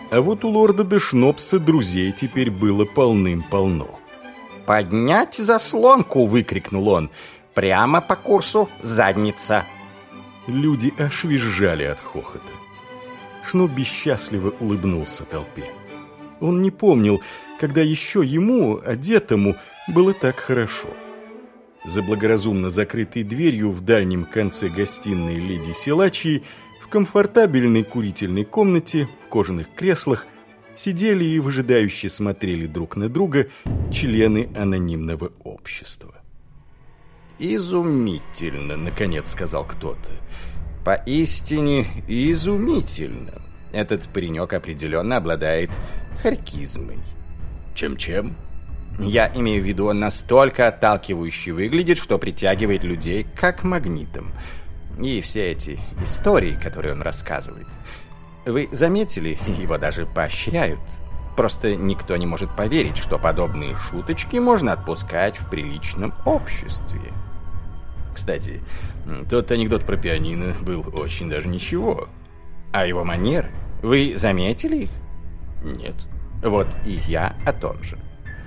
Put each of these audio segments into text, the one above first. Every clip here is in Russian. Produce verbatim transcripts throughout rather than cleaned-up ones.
А вот у лорда де Шнопса друзей теперь было полным-полно. «Поднять заслонку!» — выкрикнул он. «Прямо по курсу задница!» Люди аж визжали от хохота. Шнобби счастливо улыбнулся толпе. Он не помнил, когда еще ему, одетому, было так хорошо. За благоразумно закрытой дверью в дальнем конце гостиной леди Силачии в комфортабельной курительной комнате, в кожаных креслах, сидели и выжидающе смотрели друг на друга члены анонимного общества. «Изумительно!» — наконец сказал кто-то. «Поистине изумительно! Этот паренек определенно обладает харизмой». Чем-чем? Я имею в виду, он настолько отталкивающе выглядит, что притягивает людей как магнитом. И все эти истории, которые он рассказывает. Вы заметили, его даже поощряют. Просто никто не может поверить, что подобные шуточки можно отпускать в приличном обществе. Кстати, тот анекдот про пианино был очень даже ничего. А его манеры? Вы заметили их? Нет. Вот и я о том же.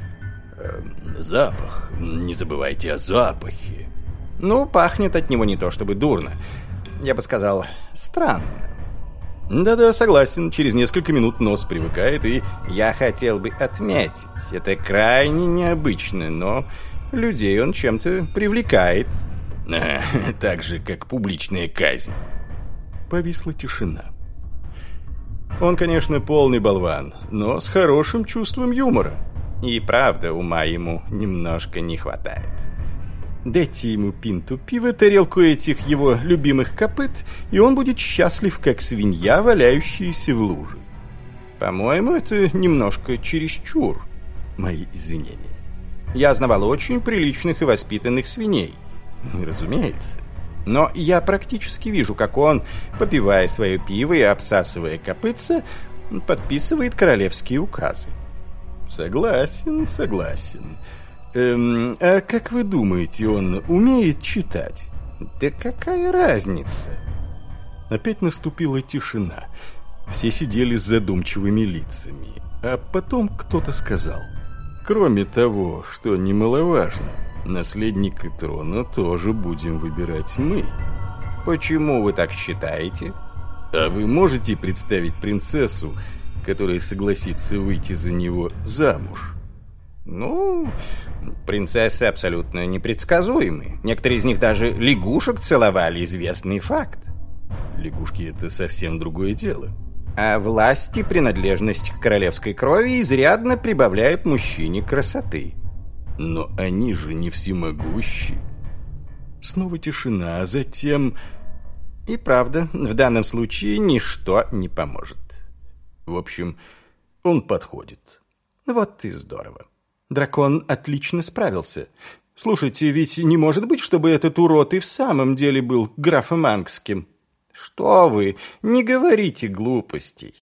Запах. Не забывайте о запахе. Ну, пахнет от него не то чтобы дурно. Я бы сказал, странно. Да-да, согласен. Через несколько минут нос привыкает и... Я хотел бы отметить, это крайне необычно, но людей он чем-то привлекает. А, так же, как публичная казнь. Повисла тишина. Он, конечно, полный болван, но с хорошим чувством юмора. И правда, ума ему немножко не хватает. Дайте ему пинту пива, тарелку этих его любимых копыт, и он будет счастлив, как свинья, валяющаяся в луже. По-моему, это немножко чересчур. Мои извинения. Я знавал очень приличных и воспитанных свиней. Разумеется. Но я практически вижу, как он, попивая свое пиво и обсасывая копытца, подписывает королевские указы. Согласен, согласен. Эм, а как вы думаете, он умеет читать? Да какая разница? Опять наступила тишина. Все сидели с задумчивыми лицами. А потом кто-то сказал: кроме того, что немаловажно, наследника трона тоже будем выбирать мы. Почему вы так считаете? А вы можете представить принцессу, которая согласится выйти за него замуж? Ну, принцессы абсолютно непредсказуемы. Некоторые из них даже лягушек целовали, известный факт. Лягушки — это совсем другое дело. А власть и принадлежность к королевской крови изрядно прибавляют мужчине красоты. Но они же не всемогущи. Снова тишина, а затем... И правда, в данном случае ничто не поможет. В общем, он подходит. Вот и здорово. Дракон отлично справился. Слушайте, ведь не может быть, чтобы этот урод и в самом деле был графом Ангским. Что вы, не говорите глупостей.